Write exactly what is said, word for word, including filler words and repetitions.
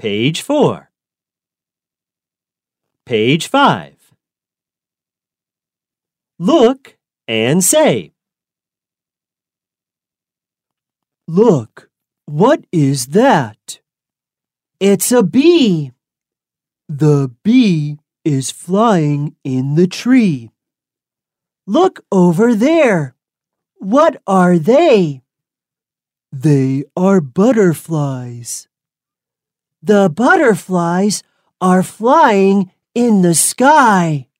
Page four. Page five. Look and say. Look, what is that? It's a bee. The bee is flying in the tree. Look over there. What are they? They are butterflies. The butterflies are flying in the sky.